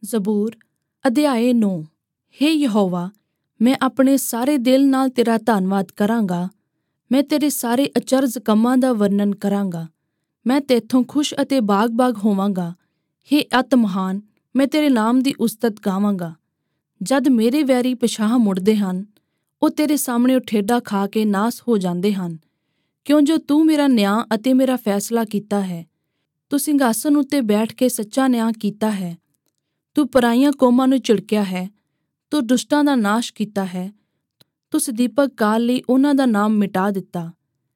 ਜ਼ਬੂਰ ਅਧਿਆਇ 9। ਹੇ ਯਹੋਵਾ, ਮੈਂ ਆਪਣੇ ਸਾਰੇ ਦਿਲ ਨਾਲ ਤੇਰਾ ਧੰਨਵਾਦ ਕਰਾਂਗਾ। ਮੈਂ ਤੇਰੇ ਸਾਰੇ ਅਚਰਜ ਕੰਮਾਂ ਦਾ ਵਰਣਨ ਕਰਾਂਗਾ। ਮੈਂ ਤੇਥੋਂ ਖੁਸ਼ ਅਤੇ ਬਾਗ-ਬਾਗ ਹੋਵਾਂਗਾ। ਹੇ ਅਤ ਮਹਾਨ, ਮੈਂ ਤੇਰੇ ਨਾਮ ਦੀ ਉਸਤਤ ਗਾਵਾਂਗਾ। ਜਦ ਮੇਰੇ ਵੈਰੀ ਪਿਛਾਂਹ ਮੁੜਦੇ ਹਨ, ਉਹ ਤੇਰੇ ਸਾਹਮਣੇ ਠੇਡਾ ਖਾ ਕੇ ਨਾਸ ਹੋ ਜਾਂਦੇ ਹਨ। ਕਿਉਂ ਜੋ ਤੂੰ ਮੇਰਾ ਨਿਆਂ ਅਤੇ ਮੇਰਾ ਫੈਸਲਾ ਕੀਤਾ ਹੈ। ਤੂੰ ਸਿੰਘਾਸਨ ਉੱਤੇ ਬੈਠ ਕੇ ਸੱਚਾ ਨਿਆਂ ਕੀਤਾ ਹੈ। ਤੂੰ ਪਰਾਈਆਂ ਕੌਮਾਂ ਨੂੰ ਝਿੜਕਿਆ ਹੈ। ਤੂੰ ਦੁਸ਼ਟਾਂ ਦਾ ਨਾਸ਼ ਕੀਤਾ ਹੈ। ਤੂੰ ਸਦੀਪਕ ਕਾਲ ਲਈ ਉਹਨਾਂ ਦਾ ਨਾਮ ਮਿਟਾ ਦਿੱਤਾ।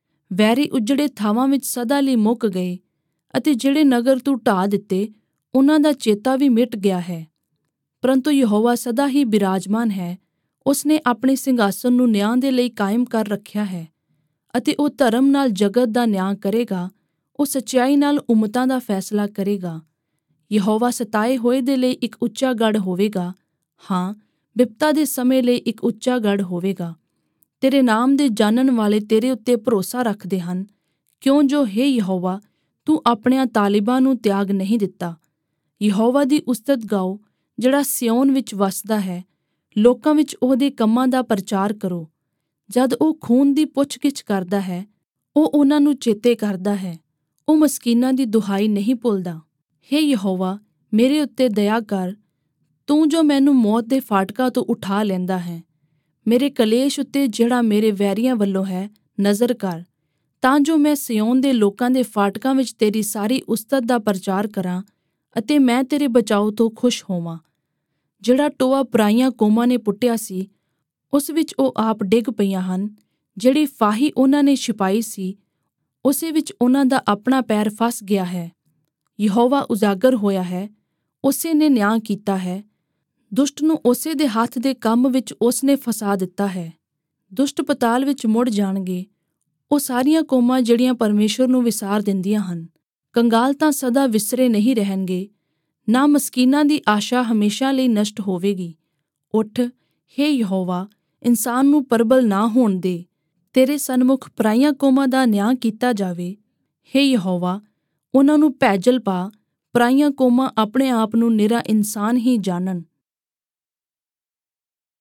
ਵੈਰੀ ਉਜੜੇ ਥਾਵਾਂ ਵਿੱਚ ਸਦਾ ਲਈ ਮੁੱਕ ਗਏ ਅਤੇ ਜਿਹੜੇ ਨਗਰ ਤੂੰ ਢਾਹ ਦਿੱਤੇ, ਉਹਨਾਂ ਦਾ ਚੇਤਾ ਵੀ ਮਿਟ ਗਿਆ ਹੈ। ਪਰੰਤੂ ਯਹੋਵਾ ਸਦਾ ਹੀ ਬਿਰਾਜਮਾਨ ਹੈ। ਉਸਨੇ ਆਪਣੇ ਸਿੰਘਾਸਨ ਨੂੰ ਨਿਆਂ ਦੇ ਲਈ ਕਾਇਮ ਕਰ ਰੱਖਿਆ ਹੈ ਅਤੇ ਉਹ ਧਰਮ ਨਾਲ ਜਗਤ ਦਾ ਨਿਆਂ ਕਰੇਗਾ। ਉਹ ਸੱਚਾਈ ਨਾਲ ਉਮਤਾਂ ਦਾ ਫੈਸਲਾ ਕਰੇਗਾ। ਯਹੋਵਾ ਸਤਾਏ ਹੋਏ ਦੇ ਲਈ ਇੱਕ ਉੱਚਾ ਗੜ੍ਹ ਹੋਵੇਗਾ। ਹਾਂ, ਬਿਪਤਾ ਦੇ ਸਮੇਂ ਲਈ ਇੱਕ ਉੱਚਾ ਗੜ੍ਹ ਹੋਵੇਗਾ। ਤੇਰੇ ਨਾਮ ਦੇ ਜਾਣਨ ਵਾਲੇ ਤੇਰੇ ਉੱਤੇ ਭਰੋਸਾ ਰੱਖਦੇ ਹਨ। ਕਿਉਂ ਜੋ ਹੇ ਯਹੋਵਾ, ਤੂੰ ਆਪਣਿਆਂ ਤਾਲਿਬਾਂ ਨੂੰ ਤਿਆਗ ਨਹੀਂ ਦਿੱਤਾ। ਯਹੋਵਾ ਦੀ ਉਸਤਤ ਗਾਓ, ਜਿਹੜਾ ਸਿਯੋਨ ਵਿੱਚ ਵਸਦਾ ਹੈ। ਲੋਕਾਂ ਵਿੱਚ ਉਹਦੇ ਕੰਮਾਂ ਦਾ ਪ੍ਰਚਾਰ ਕਰੋ। ਜਦ ਉਹ ਖੂਨ ਦੀ ਪੁੱਛ-ਗਿੱਛ ਕਰਦਾ ਹੈ, ਉਹ ਉਹਨਾਂ ਨੂੰ ਚੇਤੇ ਕਰਦਾ ਹੈ। ਉਹ ਮਸਕੀਨਾਂ ਦੀ ਦੁਹਾਈ ਨਹੀਂ ਭੁੱਲਦਾ। ਹੇ ਯਹੋਵਾ, ਮੇਰੇ ਉੱਤੇ ਦਇਆ ਕਰ। ਤੂੰ ਜੋ ਮੈਨੂੰ ਮੌਤ ਦੇ ਫਾਟਕਾਂ ਤੋਂ ਉਠਾ ਲੈਂਦਾ ਹੈ। ਮੇਰੇ ਕਲੇਸ਼ ਉੱਤੇ ਜਿਹੜਾ ਮੇਰੇ ਵੈਰੀਆਂ ਵੱਲੋਂ ਹੈ, ਨਜ਼ਰ ਕਰ, ਤਾਂ ਜੋ ਮੈਂ ਸਿਯੋਨ ਦੇ ਲੋਕਾਂ ਦੇ ਫਾਟਕਾਂ ਵਿੱਚ ਤੇਰੀ ਸਾਰੀ ਉਸਤਤ ਦਾ ਪ੍ਰਚਾਰ ਕਰਾਂ ਅਤੇ ਮੈਂ ਤੇਰੇ ਬਚਾਓ ਤੋਂ ਖੁਸ਼ ਹੋਵਾਂ। ਜਿਹੜਾ ਟੋਆ ਪਰਾਈਆਂ ਕੌਮਾਂ ਨੇ ਪੁੱਟਿਆ ਸੀ, ਉਸ ਵਿੱਚ ਉਹ ਆਪ ਡਿੱਗ ਪਈਆਂ ਹਨ। ਜਿਹੜੀ ਫਾਹੀ ਉਹਨਾਂ ਨੇ ਛਿਪਾਈ ਸੀ, ਉਸੇ ਵਿੱਚ ਉਹਨਾਂ ਦਾ ਆਪਣਾ ਪੈਰ ਫਸ ਗਿਆ ਹੈ। ਯਹੋਵਾ ਉਜਾਗਰ ਹੋਇਆ ਹੈ, ਉਸੇ ਨੇ ਨਿਆਂ ਕੀਤਾ ਹੈ। ਦੁਸ਼ਟ ਨੂੰ ਉਸੇ ਦੇ ਹੱਥ ਦੇ ਕੰਮ ਵਿੱਚ ਉਸਨੇ ਫਸਾ ਦਿੱਤਾ ਹੈ। ਦੁਸ਼ਟ ਪਤਾਲ ਵਿੱਚ ਮੁੜ ਜਾਣਗੇ, ਉਹ ਸਾਰੀਆਂ ਕੌਮਾਂ ਜਿਹੜੀਆਂ ਪਰਮੇਸ਼ੁਰ ਨੂੰ ਵਿਸਾਰ ਦਿੰਦੀਆਂ ਹਨ। ਕੰਗਾਲ ਤਾਂ ਸਦਾ ਵਿਸਰੇ ਨਹੀਂ ਰਹਿਣਗੇ, ਨਾ ਮਸਕੀਨਾਂ ਦੀ ਆਸ਼ਾ ਹਮੇਸ਼ਾ ਲਈ ਨਸ਼ਟ ਹੋਵੇਗੀ। ਉੱਠ, ਹੇ ਯਹੋਵਾ, ਇਨਸਾਨ ਨੂੰ ਪ੍ਰਬਲ ਨਾ ਹੋਣ ਦੇ। ਤੇਰੇ ਸਨਮੁਖ ਪਰਾਈਆਂ ਕੌਮਾਂ ਦਾ ਨਿਆਂ ਕੀਤਾ ਜਾਵੇ। ਹੇ ਯਹੋਵਾ, ਉਹਨਾਂ ਨੂੰ ਭੈਜਲ ਪਾ। ਪਰਾਈਆਂ ਕੌਮਾਂ ਆਪਣੇ ਆਪ ਨੂੰ ਨਿਰਾ ਇਨਸਾਨ ਹੀ ਜਾਣਨ।